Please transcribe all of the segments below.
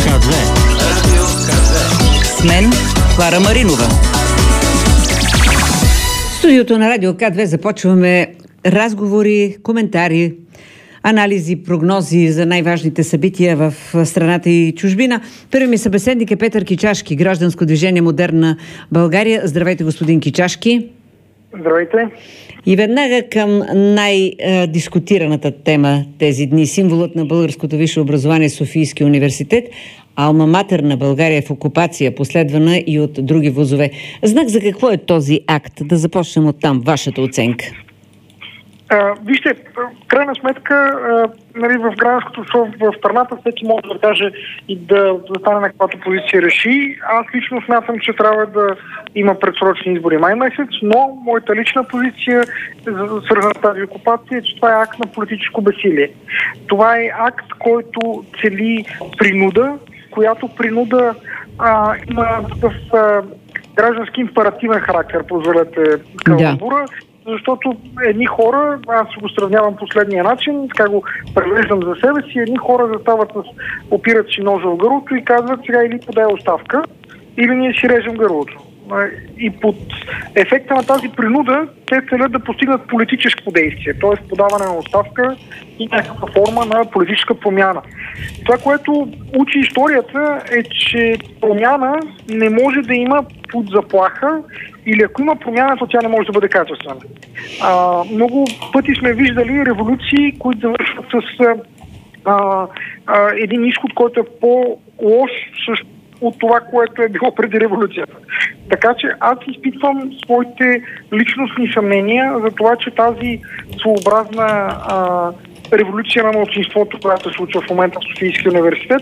К2. Радио К2. С мен Клара Маринова. В студиото на Радио К2 започваме разговори, коментари, анализи, прогнози за най-важните събития в страната и чужбина. Първи ми събеседник е Петър Кичашки, Гражданско движение Модерна България. Здравейте, господин Кичашки. Здравейте. И веднага към най-дискутираната тема тези дни. Символът на българското висше образование Софийски университет. Алма матер на България е в окупация, последвана и от други вузове. Знак за какво е този акт? Да започнем от там. Вашата оценка. Вижте, в крайна сметка, в гражданското общество в страната всеки може да каже и да стане на каквато позиция реши. Аз лично смятам, че трябва да има предсрочни избори май месец, но моята лична позиция, свързана с тази окупация, е, че това е акт на политическо безсилие. Това е акт, който цели принуда, която принуда има такъв граждански императивен характер, позволете каламбура. Защото едни хора, аз го сравнявам последния начин, така го превеждам за себе си, едни хора застават, опират си ножа в гърлото и казват: сега или подай оставка, или ние си режем гърлото. И под ефекта на тази принуда те целят да постигнат политическо действие, т.е. подаване на оставка и някаква форма на политическа промяна. Това, което учи историята, е, че промяна не може да има под заплаха, или ако има промяна, то тя не може да бъде качествена. Много пъти сме виждали революции, които завършват с един изход, който е по-лош от това, което е било преди революцията. Така че аз изпитвам своите личностни съмнения за това, че тази своеобразна революция на малцинството, която се случва в момента в Софийския университет,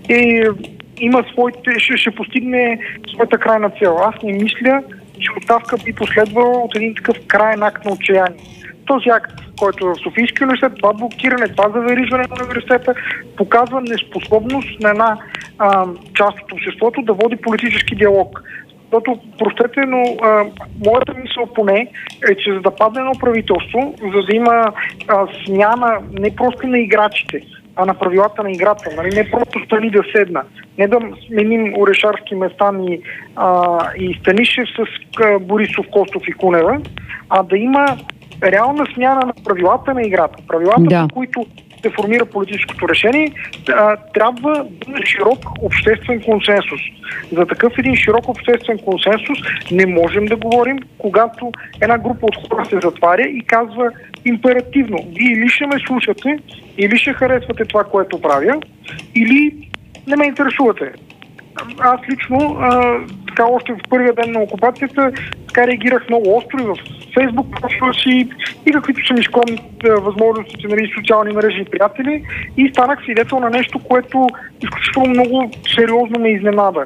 има ще постигне своята крайна цел. Аз не мисля, че оставка би последвала от един такъв краен акт на отчаяние. Този акт, който е в Софийския университет, това блокиране, това заверижване на университета, показва неспособност на една част от обществото да води политически диалог. Защото, простете, но моята мисъл поне е, че за да падне едно правителство, за да има смяна не просто на играчите, а на правилата на играта. Нали? Не просто Стани да седна. Не да сменим Орешарски, Местан и Станишев с Борисов, Костов и Кунева, а да има реална смяна на правилата на играта. Правилата, по които се формира политическото решение, трябва да има широк обществен консенсус. За такъв един широк обществен консенсус не можем да говорим, когато една група от хора се затваря и казва императивно: вие или ще ме слушате, или ще харесвате това, което правя, или не ме интересувате. Аз лично, така още в първия ден на окупацията, така реагирах много остро и в Фейсбук профила си и каквито са ми скромни възможностите, нали, социални мрежи и приятели, и станах свидетел на нещо, което изключително много сериозно ме изненада.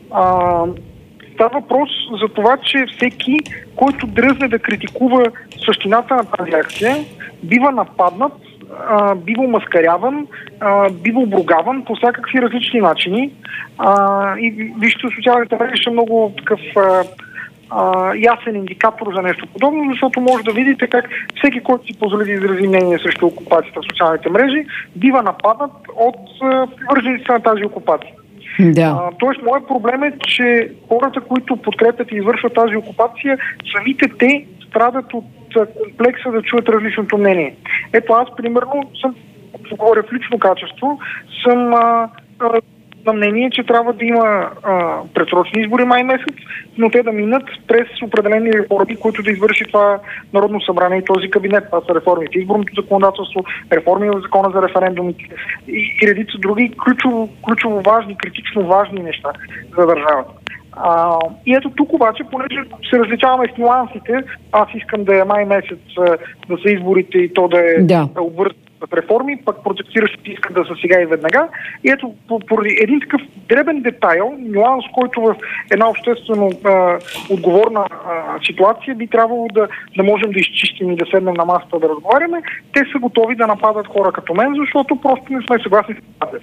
Става въпрос за това, че всеки, който дръзне да критикува същината на тази акция, бива нападнат, бива омаскаряван, бива обругаван по всякакви различни начини. И вижте, социалните мрежи са много такъв ясен индикатор за нещо подобно, защото може да видите как всеки, който си позволи да изрази мнение срещу окупацията в социалните мрежи, бива нападнат от привържениците на тази окупация. Да. Тоест, моят проблем е, че хората, които подкрепят и извършват тази окупация, самите те страдат от комплекса да чуят различното мнение. Ето, аз примерно говоря в лично качество, съм на мнение, че трябва да има предсрочни избори май месец, но те да минат през определени реформи, които да извърши това Народно събрание и този кабинет. Това са реформи в изборното законодателство, реформи в закона за референдумите и редица други ключово важни, критично важни неща за държавата. И ето тук обаче, понеже се различаваме с нюансите, аз искам да е май месец да са изборите и то да е обвързано с реформи, пък протестиращите искат да са сега и веднага. И ето, поради един такъв дребен детайл, нюанс, който в една обществено отговорна ситуация би трябвало да можем да изчистим и да седнем на масата да разговаряме, те са готови да нападат хора като мен, защото просто не сме съгласни с това.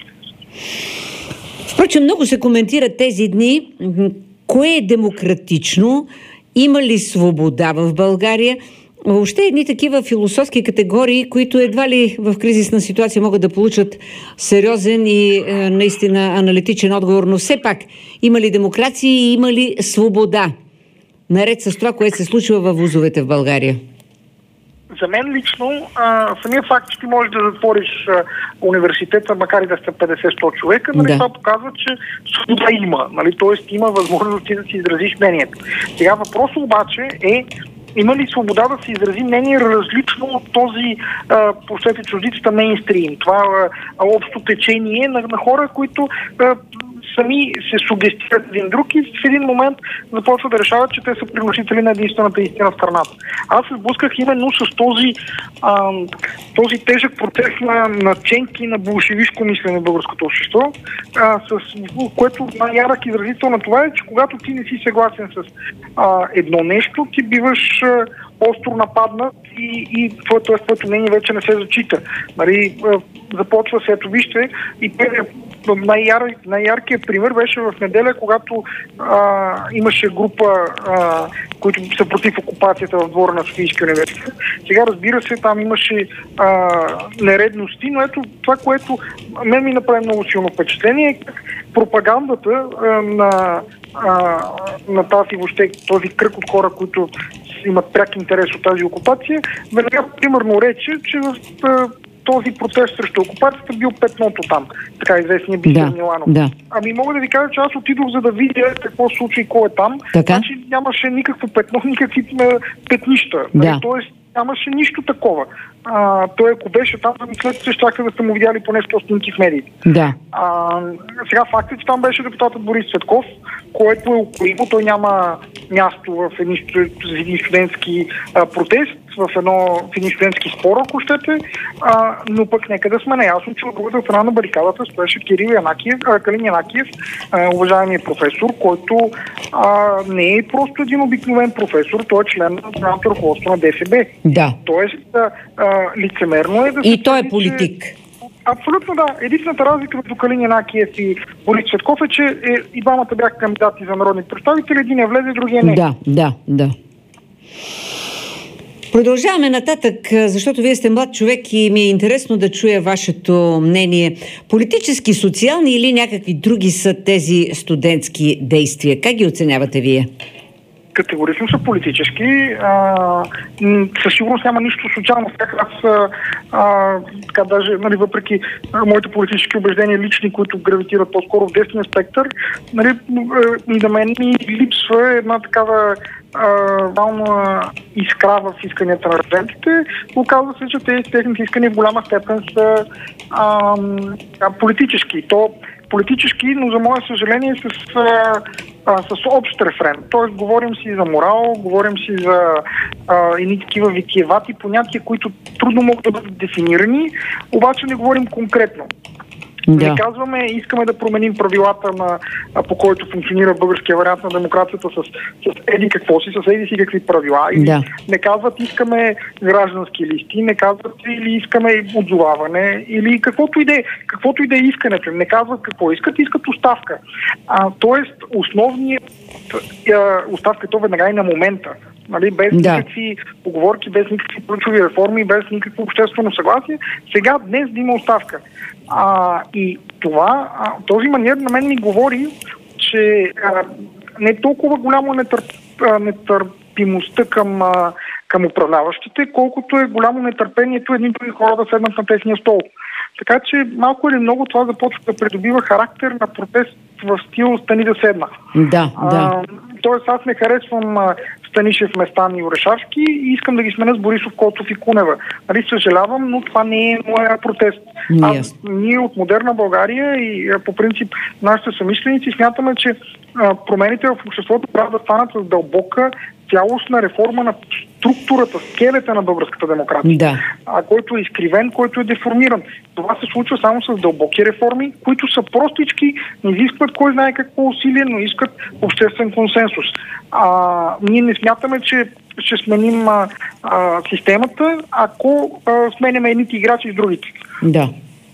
Впрочем, много се коментира тези дни кое е демократично, има ли свобода в България. въобще едни такива философски категории, които едва ли в кризисна ситуация могат да получат сериозен и наистина аналитичен отговор, но все пак има ли демокрация и има ли свобода, наред с това, което се случва във вузовете в България? За мен лично, самия факт, че ти можеш да затвориш университета, макар и да сте 50-100 човека, нали, това показва, че свобода има. Нали, т.е. има възможност да си изразиш мнението. Сега въпросът обаче е, има ли свобода да се изрази мнение различно от този, прощете чуждицата, мейнстрим? Това общо течение на хора, които сами се сугестират един друг и в един момент започват да решават, че те са приносители на единствената истина в страната. Аз се сблъсках именно с този тежък процес на наценки на болшевишко мислене в българското общество, което най-ярък изразител на това е, че когато ти не си съгласен с едно нещо, ти биваш остро нападнат и твоето мнение вече не се зачита. Нали, започва се, ето вижте, и най-яркият пример беше в неделя, когато имаше група, които са против окупацията в двора на Софийския университет. Сега, разбира се, там имаше нередности, но ето това, което мен ми направи много силно впечатление, е как пропагандата на този кръг от хора, които имат пряк интерес от тази окупация, веднага примерно рече, че в този протест срещу окупацията бил петното там, така известния Бисер Миланов. Да. Ами мога да ви кажа, че аз отидох за да видя какво се случи и кой е там. Значи нямаше никакво петно, никакви петнища. Да. Тоест нямаше нищо такова. Той ако беше там, след че щяха да са му видяли поне 100 снимки в медиите. Да. Сега факт е, че там беше депутатът Борис Цветков, което е укоримо. Той няма място в един студентски протест, в един студентски спор, ако щете, но пък нека да сме наясно, че от другата страна на барикадата стоеше Калин Янакиев, уважаемият професор, който не е просто един обикновен професор, той е член на националното ръководство на ДФБ. Да. Тоест, лицемерно е да се... И той е политик. Абсолютно да. Единствената разлика между Калин Янакиев и Борис Цветков е, че и двамата бяха кандидати за народни представители, един е влезе, другия не. Да. Продължаваме нататък, защото вие сте млад човек и ми е интересно да чуя вашето мнение. Политически, социални или някакви други са тези студентски действия? Как ги оценявате вие? Категорично са политически. Със сигурност няма нищо социално. Аз даже, нали, въпреки моите политически убеждения лични, които гравитират по-скоро в десния спектър, нали, и на мен ми липсва една такава реална искра в исканията на студентите. Оказва се, че техните искания в голяма степен са политически. То политически, но за мое съжаление с общ рефрен. Тоест, говорим си за морал, говорим си за едни такива витиевати понятия, които трудно могат да бъдат дефинирани, обаче не говорим конкретно. Да. Не казваме, искаме да променим правилата по който функционира българския вариант на демокрацията с еди какво си, с еди си какви правила. Или не казват, искаме граждански листи, не казват, или искаме отзоваване, или каквото и да е искането. Не казват какво искат оставка. Тоест, основният оставка, то веднага и на момента. Нали, без никакви поговорки, без никакви ключови реформи, без никакво обществено съгласие, сега днес да има оставка. И този маниер на мен ми говори, че не е толкова голямо нетърпимостта към управляващите, колкото е голямо нетърпението едни други хора да седнат на тесния стол. Така че малко или много това започва да придобива характер на протест в стил "Стани да седна". Тоест аз не харесвам Станишев, Местан и Орешарски и искам да ги сменя с Борисов, Коцов и Кунева. Нали, съжалявам, но това не е моя протест. Ние от модерна България и по принцип нашите съмишленици смятаме, че промените в обществото трябва да станат с дълбока цялостна реформа на структурата, скелета на българската демокрация, който е изкривен, който е деформиран. Това се случва само с дълбоки реформи, които са простички, не изискват кой знае какво усилие, но искат обществен консенсус. Ние не смятаме, че ще сменим системата, ако сменяме едните играчи с другите. Да.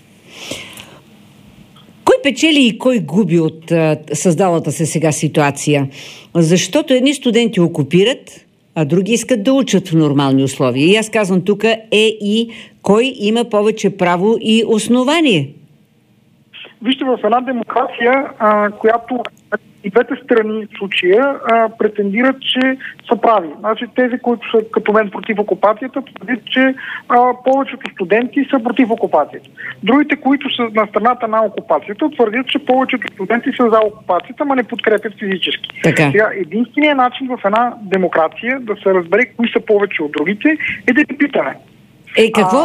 Кой печели и кой губи от създалата се сега ситуация? Защото едни студенти окупират, а други искат да учат в нормални условия. И аз казвам тук и кой има повече право и основание. Вижте, в една демокрация, която и двете страни в случая претендират, че са прави. Значи тези, които са като мен против окупацията, твърдят, че повечето студенти са против окупацията. Другите, които са на страната на окупацията, твърдят, че повечето студенти са за окупацията, ма не подкрепят физически. Сега, единственият начин в една демокрация да се разбере кои са повече от другите е да ги питаме. Какво?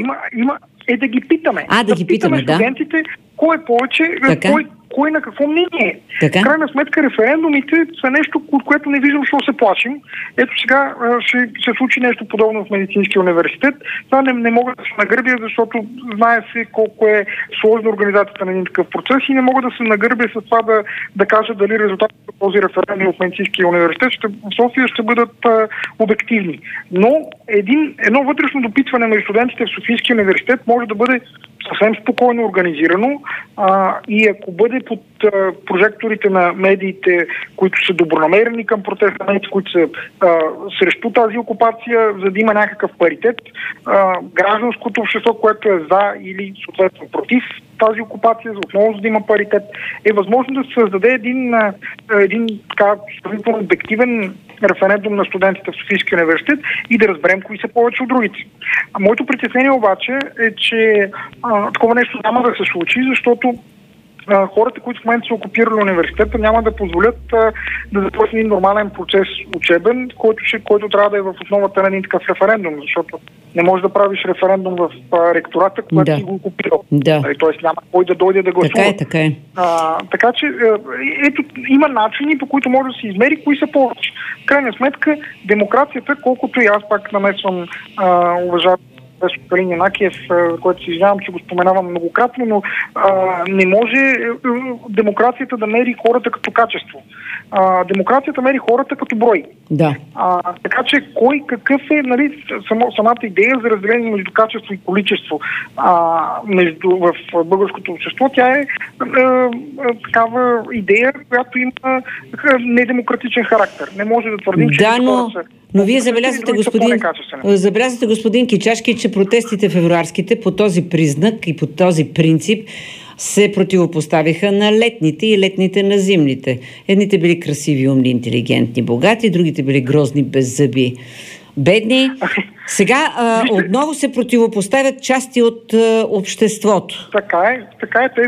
Да ги питаме. Да ги питаме, да. Студентите, кой е повече, кой на какво мнение. В крайна сметка референдумите са нещо, от което не виждам, защо се плашим. Ето сега ще се случи нещо подобно в Медицинския университет. Това не мога да се нагърбя, защото знае се колко е сложна организацията на един такъв процес и не мога да се нагърбя с това да кажа дали резултатите от този референдум в Медицинския университет в София ще бъдат обективни. Но едно вътрешно допитване между студентите в Софийския университет може да бъде съвсем спокойно организирано и ако бъде под прожекторите на медиите, които са добронамерени към протеста, медиите, които са срещу тази окупация, за да има някакъв паритет, гражданското общество, което е за или съответно против тази окупация, за отново да има паритет, е възможно да се създаде един така сравнително обективен референдум на студентите в Софийския университет и да разберем кои са повече от другите. Моето притеснение обаче е, че такова нещо няма да се случи, защото хората, които в момента са окупирали университета, няма да позволят да започне един нормален процес учебен, който трябва да е в основата на един такъв референдум, защото не можеш да правиш референдум в ректората, когато си го окупирал. Тоест няма кой да дойде да гласува. Така е. Така че ето, има начини, по които може да се измери кои са повече. В крайна сметка, демокрацията, колкото и аз пак намесвам уважавам Калин Янакиев, който се извинявам, че го споменавам многократно, но не може демокрацията да мери хората като качество. Демокрацията мери хората като брой. Да. Така че кой какъв е, нали, самата идея за разделение между качество и количество в българското общество, тя е такава идея, която има недемократичен характер. Не може да твърдим, че но вие забелязвате, господин Кичашки, че протестите февруарските по този признак и по този принцип се противопоставиха на летните и летните на зимните. Едните били красиви, умни, интелигентни, богати, другите били грозни, беззъби, бедни. Сега отново се противопоставят части от обществото. Така е.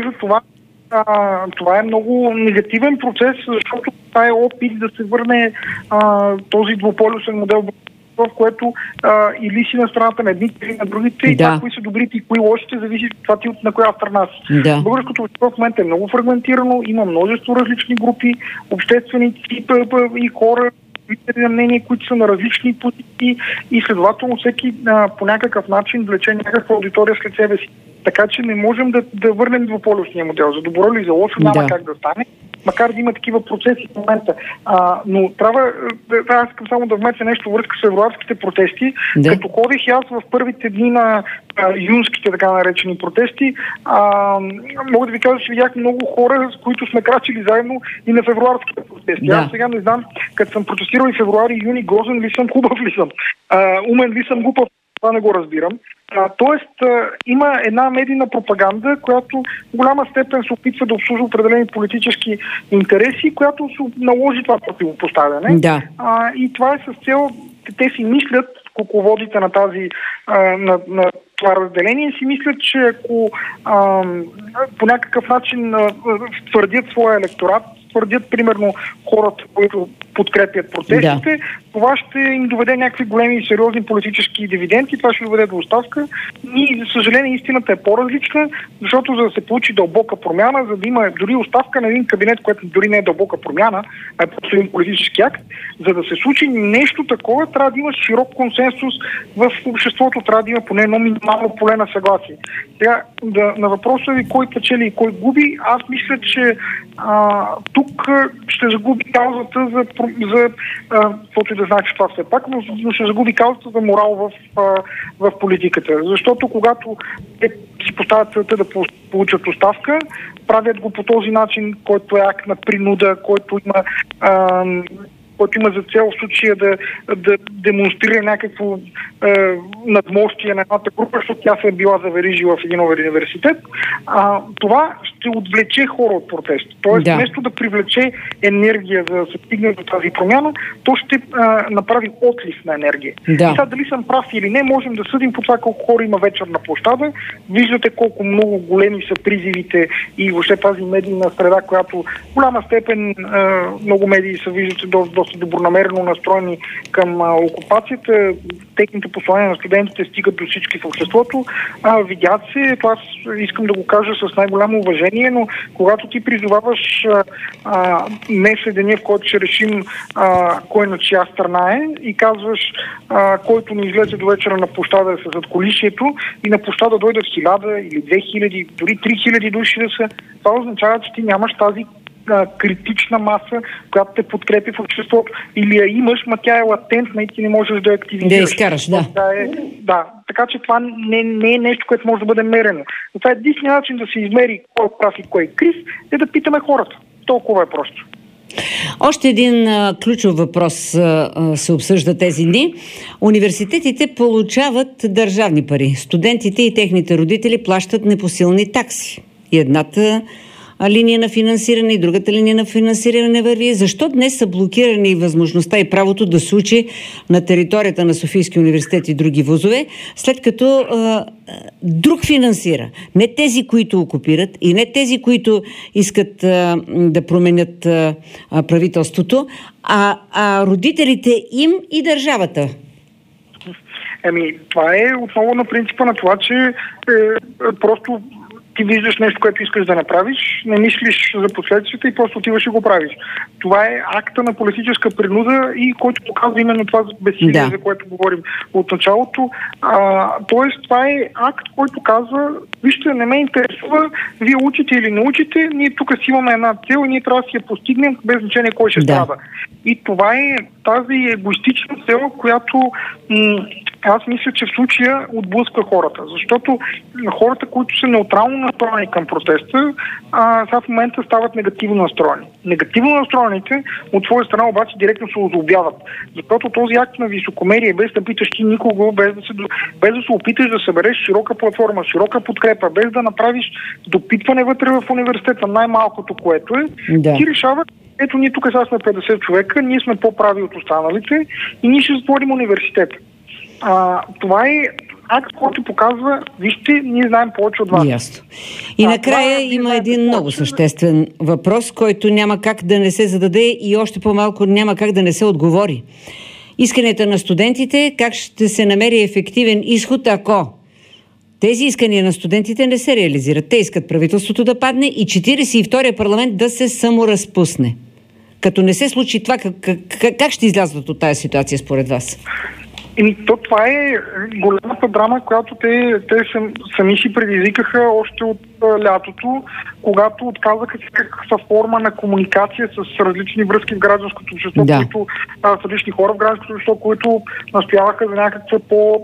Това е много негативен процес, защото това е опит да се върне този двуполюсен модел, в което или си на страната на едните, или на другите, и това, кои са добрите и кои лошите, зависи от това ти на коя страна си. Българското общество в момента е много фрагментирано, има множество различни групи, общественици и хора, на мнение, които са на различни позиции и следователно всеки по някакъв начин влече някаква аудитория след себе си. Така че не можем да върнем двуполюсния модел. За добро или за лошо няма как да стане, макар да има такива процеси в момента. Но трябва, аз искам само да вметя нещо връзка с февруарските протести. Като ходих аз в първите дни на юнските така наречени протести, мога да ви кажа, че видях много хора, с които сме крачили заедно и на февруарските протести. Аз сега не знам, като съм протестирал и февруари и юни, грозен ли съм, хубав ли съм, умен ли съм, глупав, това не го разбирам. Тоест, има една медийна пропаганда, която в голяма степен се опитва да обслужва определени политически интереси, която се наложи това противопоставяне. И това е с цел, те си мислят, кукловодите на тази на това разделение, си мислят, че ако по някакъв начин твърдят своя електорат, твърдят примерно хората, които подкрепят протестите, това ще им доведе някакви големи и сериозни политически дивиденти, това ще доведе до оставка. И, за съжаление, истината е по-различна, защото за да се получи дълбока промяна, за да има дори оставка на един кабинет, което дори не е дълбока промяна, а е просто един политически акт, за да се случи нещо такова, трябва да има широк консенсус в обществото, трябва да има поне едно минимално поле на съгласие. Сега, на въпроса ви кой печели и кой губи, аз мисля, че тук ще загуби каузата за каквото и да значи това все пак, но ще загуби каузата за морал в политиката. Защото когато те си поставят целта да получат оставка, правят го по този начин, който е акт на принуда, който има който има за цел в случая да демонстрира някакво надмощие на едната група, защото тя се е била заверижила в един университет, това ще отвлече хора от протест. Тоест, вместо да привлече енергия за да се стигне до тази промяна, то ще направи отлив на енергия. И сега дали съм прав или не, можем да съдим по това колко хора има вечер на площада. Виждате колко много големи са призивите и въобще тази медийна среда, която в голяма степен много медии са, виждате, доста добронамерено настроени към окупацията. Техните послания на студентите стигат до всички в обществото. Видят се, това искам да го кажа с най-голямо уважение, но когато ти призоваваш днес е деня, в който ще решим кой на чия страна е и казваш който ни излезе до вечера на площада с задкулисието и на площада дойдат 1000 или 2000, дори 3000 души да са, това означава, че ти нямаш тази критична маса, която те подкрепи в обществото. Или я имаш, ма тя е латентна и ти не можеш да я активизираш. Да я изкараш, да. Така че това не е нещо, което може да бъде мерено. Но това е единственият начин да се измери кой е прав и кой е крив, е да питаме хората. Толкова е просто. Още един ключов въпрос се обсъжда тези дни. Университетите получават държавни пари. Студентите и техните родители плащат непосилни такси. И едната линия на финансиране и другата линия на финансиране не върви. Защо днес са блокирани възможността и правото да се учи на територията на Софийския университет и други вузове, след като друг финансира? Не тези, които окупират и не тези, които искат да променят правителството, а родителите им и държавата. Това е отново на принципа на това, че просто ти виждаш нещо, което искаш да направиш, не мислиш за последствията и просто отиваш и го правиш. Това е акта на политическа принуда и който показва именно това безсилие, за което говорим от началото. Тоест, това е акт, който казва, вижте, не ме интересува, вие учите или не учите, ние тук си имаме една цел и ние трябва да си я постигнем, без значение кой ще страда. И това е тази егоистична цел, която аз мисля, че в случая отблъсква хората, защото хората, които са неутрално настроени към протеста, сега в момента стават негативно настроени. Негативно настроените от своя страна обаче директно се озлобяват, защото този акт на високомерие, без да питаш ти никого, без да се опиташ да събереш широка платформа, широка подкрепа, без да направиш допитване вътре в университета, най-малкото което е, ти решават, ето ние тук сега сме 50 човека, ние сме по-прави от останалите и ние ще затворим университета. Това е акт, който показва, вижте, ние знаем повече от вас. Ясно. И накрая има един много съществен въпрос, който няма как да не се зададе и още по-малко няма как да не се отговори. Исканията на студентите, как ще се намери ефективен изход, ако тези искания на студентите не се реализират? Те искат правителството да падне и 42-я парламент да се саморазпусне. Като не се случи това, как ще излязат от тази ситуация според вас? Това е голямата драма, която те сами си предизвикаха още от лятото, когато отказаха всякаква форма на комуникация с различни връзки в гражданското общество, които с различни хора в гражданското общество, които настояваха за някаква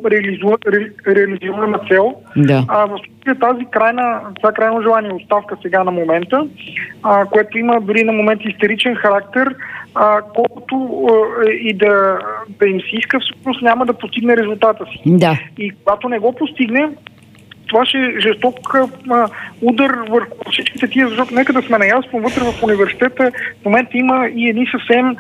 по-реализируема цел. В случая това крайно желание оставка сега на момента, което има дори на момент истеричен характер, колкото и да им се иска, всъщност няма да постигне резултата си. И когато не го постигне, това ще е жесток удар върху всичките тия, защото нека да сме наясно, вътре в университета в момента има и едни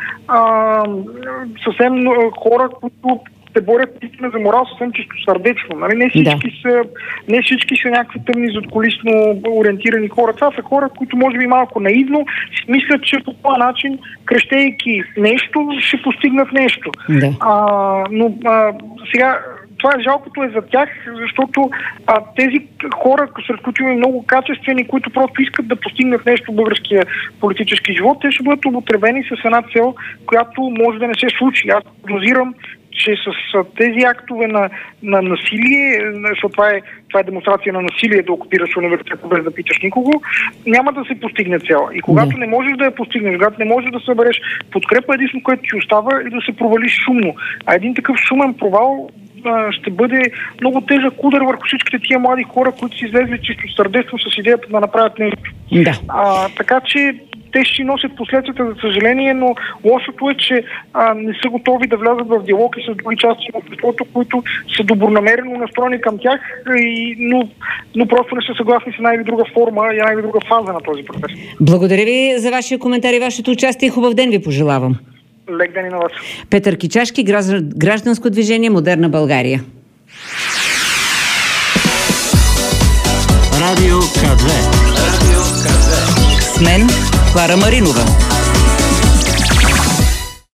съвсем хора, които се борят наистина за морал съвсем чисто сърдечно. Нали? Не всички са някакви тъмни задкулисно ориентирани хора. Това са хора, които може би малко наивно мислят, че по този начин, крещейки нещо, ще постигнат нещо. Но сега това е жалкото е за тях, защото тези хора, сред които има много качествени, които просто искат да постигнат нещо в българския политически живот, те ще бъдат употребени с една цел, която може да не се случи. Аз подозирам, че с тези актове на насилие, защото това е демонстрация на насилие да окупираш университета без да питаш никого, няма да се постигне цел. И когато не можеш да я постигнеш, когато не можеш да събереш подкрепа, единствено, което ти остава е да се провалиш шумно. А един такъв шумен провал ще бъде много тежък удар върху всичките тия млади хора, които си излезли чисто сърдечно с идеята да направят нещо. Така че те ще носят последствията, за съжаление, но лошото е, че не са готови да влязат в диалог и с други части на обществото, които са добронамерено настроени към тях, но просто не са съгласни с една или друга форма и една или друга фаза на този процес. Благодаря ви за вашия коментар и вашето участие. Хубав ден ви пожелавам. Лек ден и на вас. Петър Кичашки, Гражданско движение Модерна България. Радио К2. С мен Клара Маринова.